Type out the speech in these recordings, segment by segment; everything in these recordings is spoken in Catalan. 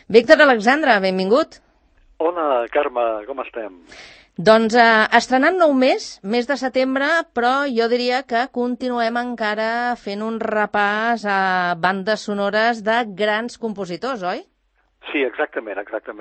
Víctor Alexandre, benvingut. Hola, Carme, com estem? Doncs estrenant nou mes de setembre, però jo diria que continuem encara fent un repàs a bandes sonores de grans compositors, oi? Sí, exactament.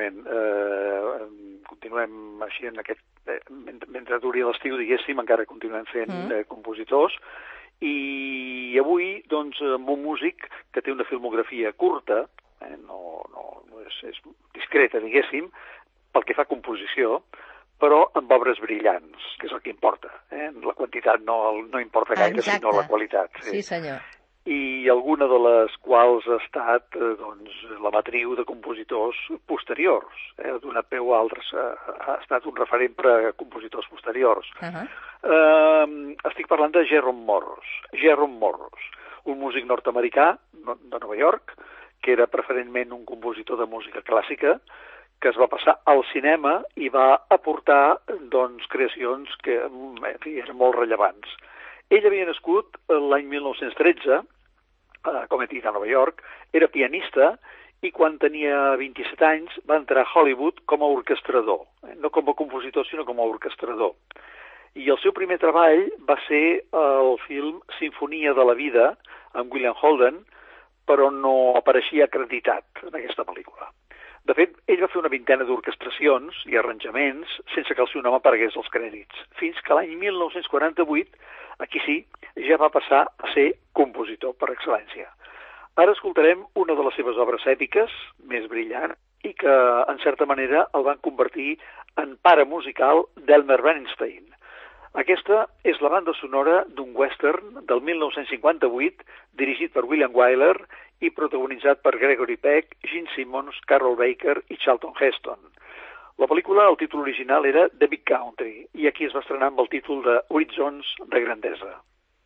Continuem així en aquest... mentre duri l'estiu, diguéssim, encara continuem fent compositors. I avui, doncs, amb un músic que té una filmografia curta, no és discreta, diguéssim, pel que fa a composició, però amb obres brillants, que és el que importa. La quantitat no importa gaire, sinó la qualitat. Sí, senyor. I alguna de les quals ha estat la matriu de compositors posteriors. Ha donat peu a altres, ha estat un referent per a compositors posteriors. Estic parlant de Jerome Morros, un músic nord-americà de Nova York, que era preferentment un compositor de música clàssica, que es va passar al cinema i va aportar creacions que eren molt rellevants. Ell havia nascut l'any 1913, com he dit, a Nova York, era pianista i quan tenia 27 anys va entrar a Hollywood com a orquestrador, no com a compositor, sinó com a orquestrador. I el seu primer treball va ser el film Sinfonia de la vida, amb William Holden, però no apareixia acreditat en aquesta pel·lícula. De fet, ell va fer una vintena d'orquestracions i arranjaments sense que el seu nom aparegués als crèdits, fins que l'any 1948, aquí sí, ja va passar a ser compositor per excel·lència. Ara escoltarem una de les seves obres èpiques, més brillant, i que, en certa manera, el van convertir en pare musical d'Elmer Bernstein. Aquesta és la banda sonora d'un western del 1958, dirigit per William Wyler i protagonitzat per Gregory Peck, Gene Simmons, Carroll Baker i Charlton Heston. La pel·lícula, el títol original era The Big Country, i aquí es va estrenar amb el títol de Horitzons de grandesa.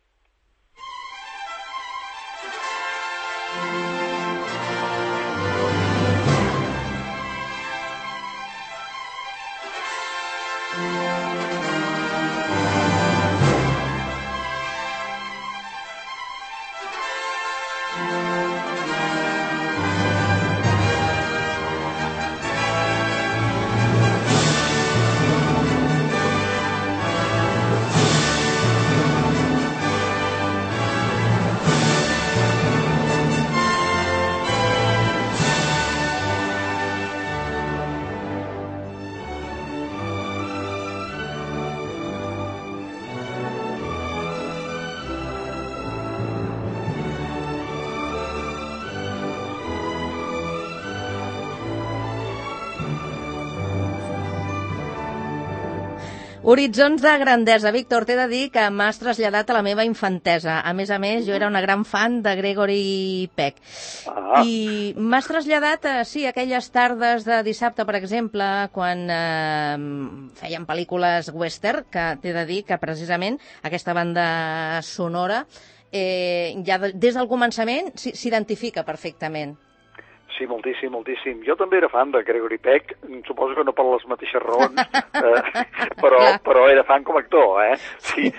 Horitzons de grandesa. Víctor, t'he de dir que m'has traslladat a la meva infantesa. A més, jo era una gran fan de Gregory Peck. I m'has traslladat, sí, aquelles tardes de dissabte, per exemple, quan feien pel·lícules western, que t'he de dir que precisament aquesta banda sonora ja des del començament s'identifica perfectament. Sí, moltíssim. Jo també era fan de Gregory Peck, suposo que no per les mateixes raons, però era fan com a actor, Sí,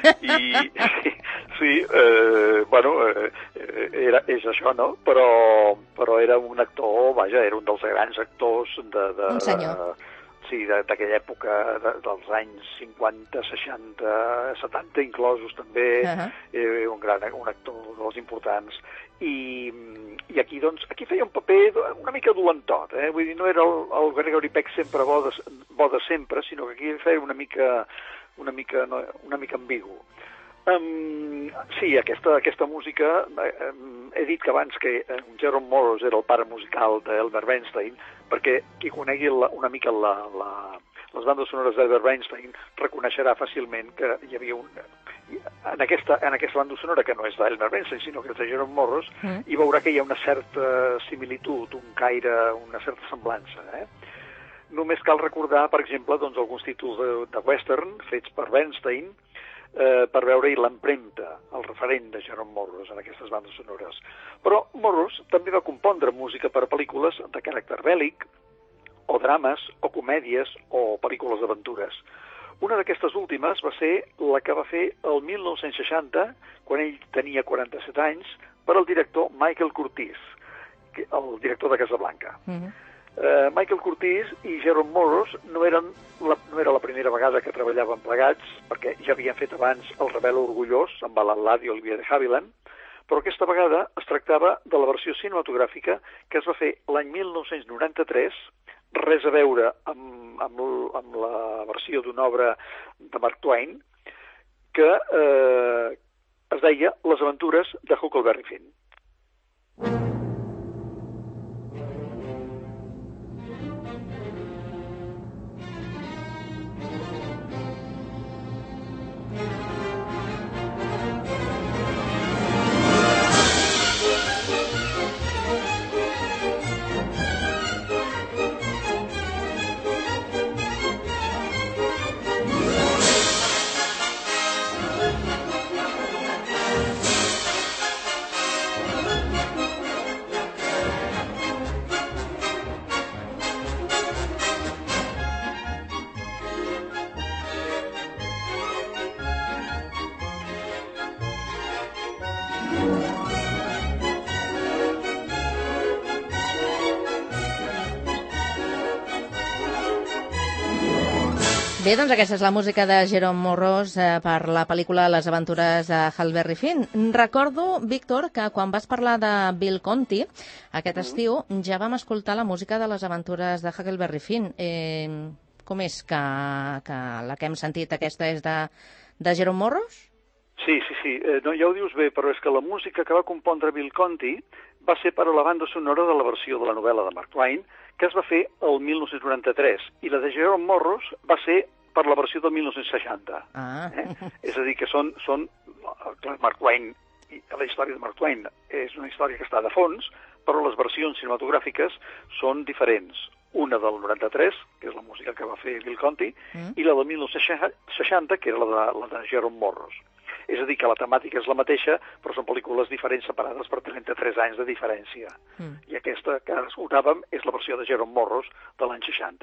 és això, no? Però era un actor, vaja, era un dels grans actors un senyor. Sí, d'aquella època, dels anys 50, 60, 70 inclosos també, un actor dels importants. I aquí, doncs, feia un paper una mica dolentot, Vull dir, no era el Gregory Peck sempre bo de sempre, sinó que aquí feia una mica ambigu. Sí, aquesta música, he dit que abans que Jerome Morros era el pare musical d'Elmer Bernstein, perquè qui conegui una mica les bandes sonores d'Elmer Bernstein reconeixerà fàcilment que hi havia en aquesta banda sonora, que no és d'Elmer Bernstein, sinó que és de Jerome Morros, i veurà que hi ha una certa similitud, un caire, una certa semblança. Només cal recordar, per exemple, alguns títols de western fets per Bernstein, per veure-hi l'empremta, el referent de Jerome Morros en aquestes bandes sonores. Però Morros també va compondre música per a pel·lícules de caràcter bèl·lic, o drames, o comèdies, o pel·lícules d'aventures. Una d'aquestes últimes va ser la que va fer el 1960, quan ell tenia 47 anys, per al director Michael Curtiz, el director de Casablanca. Michael Curtiz i Jerome Morros no era la primera vegada que treballaven plegats, perquè ja havien fet abans El rebel orgullós, amb Alan Ladd i Olivia de Havilland, però aquesta vegada es tractava de la versió cinematogràfica que es va fer l'any 1993, res a veure amb la versió d'una obra de Mark Twain, que es deia Les aventures de Huckleberry Finn. Bé, doncs aquesta és la música de Jerome Morros per la pel·lícula Les aventures de Huckleberry Finn. Recordo, Víctor, que quan vas parlar de Bill Conti, aquest estiu, ja vam escoltar la música de Les aventures de Huckleberry Finn. Com és que la que hem sentit aquesta és de Jerome Morros? Sí. No, ja ho dius bé, però és que la música que va compondre Bill Conti va ser per a la banda sonora de la versió de la novel·la de Mark Twain, que es va fer el 1993, i la de Jerome Morros va ser per la versió del 1960. És a dir, que són clar, Mark Twain, la història de Mark Twain és una història que està de fons, però les versions cinematogràfiques són diferents. Una del 93, que és la música que va fer Bill Conti, i la del 1960, que era la de Jerome Morros. És a dir, que la temàtica és la mateixa, però són pel·lícules diferents separades per 33 anys de diferència. I aquesta que escoltàvem és la versió de Jerome Morros de l'any 60.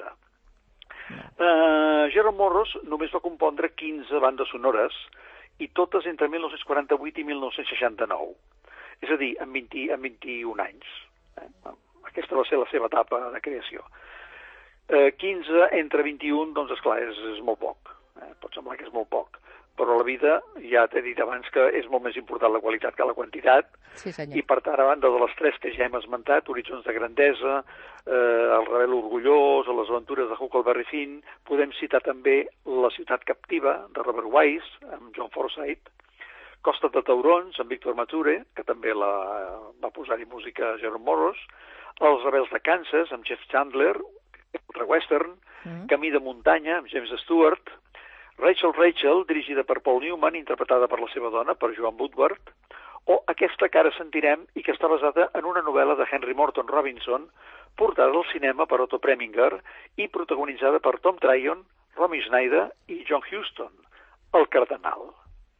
Jerome Morros només va compondre 15 bandes sonores, i totes entre 1948 i 1969. És a dir, en 21 anys. Aquesta va ser la seva etapa de creació. 15 entre 21, doncs, esclar, és molt poc. Pot semblar que és molt poc. Però la vida, ja t'he dit abans que és molt més important la qualitat que la quantitat, i per tant, a banda de les tres que ja hem esmentat, Horitzons de grandesa, El rebel orgullós, Les aventures de Huckleberry Finn, podem citar també La ciutat captiva, de Robert Wise, amb John Forsythe, Costa de taurons, amb Victor Mature, que també va posar-hi música a Jerome Morros, Els rebels de Kansas, amb Jeff Chandler, western, Camí de muntanya, amb James Stewart, Rachel, dirigida per Paul Newman, interpretada per la seva dona, per Joan Woodward, o aquesta que ara sentirem i que està basada en una novel·la de Henry Morton Robinson, portada al cinema per Otto Preminger i protagonitzada per Tom Tryon, Romy Schneider i John Huston, el cardenal.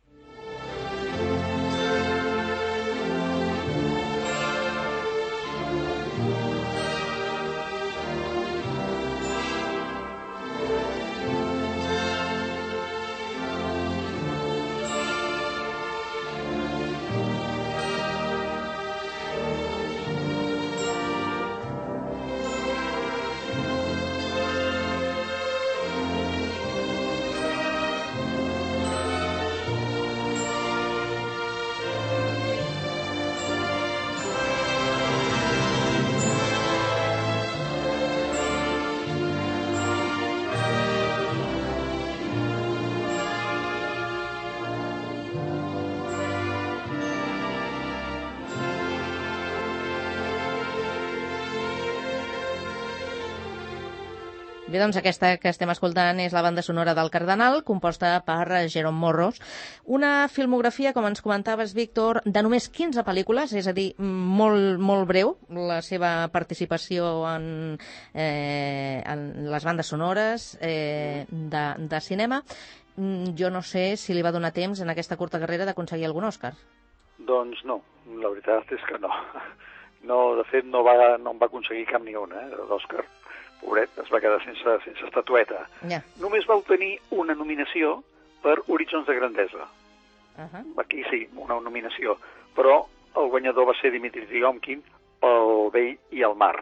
Bé, doncs aquesta que estem escoltant és la banda sonora del Cardenal, composta per Jerome Morros. Una filmografia, com ens comentaves, Víctor, de només 15 pel·lícules, és a dir, molt breu, la seva participació en les bandes sonores de cinema. Jo no sé si li va donar temps en aquesta curta carrera d'aconseguir algun Òscar. Doncs no, la veritat és que no. No, de fet, no en va aconseguir cap ni una, d'Òscar. Pobret, es va quedar sense estatueta. Només va obtenir una nominació per Horitzons de grandesa. Aquí sí, una nominació. Però el guanyador va ser Dimitri Tiomkin pel Vell i el mar.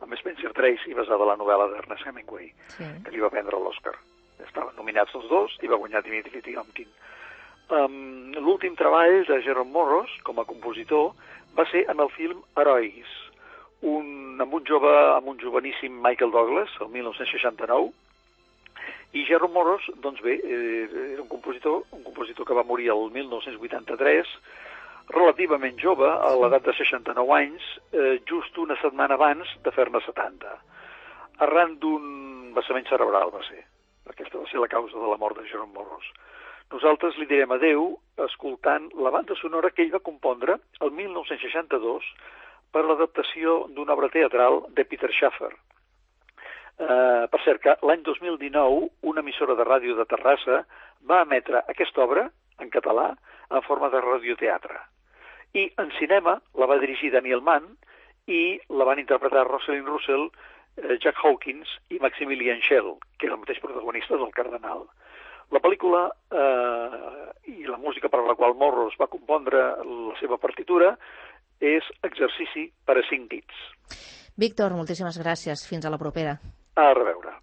amb Spencer Tracy, basada en la novel·la d'Ernest Hemingway, que li va prendre l'Oscar. Estaven nominats els dos i va guanyar Dimitri Tiomkin. L'últim treball de Jerome Morros, com a compositor, va ser en el film Herois, amb un joveníssim Michael Douglas, el 1969, i Jerome Morros, doncs bé, era un compositor que va morir el 1983, relativament jove, a l'edat de 69 anys, just una setmana abans de fer-ne 70. Arran d'un vessament cerebral va ser. Aquesta va ser la causa de la mort de Jerome Morros. Nosaltres li direm adeu escoltant la banda sonora que ell va compondre el 1962 per l'adaptació d'una obra teatral de Peter Shaffer. Per cert, que l'any 2019 una emissora de ràdio de Terrassa va emetre aquesta obra en català en forma de radioteatre. I en cinema la va dirigir Daniel Mann i la van interpretar Rosalind Russell, Jack Hawkins i Maximilian Schell, que era el mateix protagonista del Cardenal. La pel·lícula i la música per a la qual Morros va compondre la seva partitura és Exercici per a 5 dits. Víctor, moltíssimes gràcies. Fins a la propera. A reveure.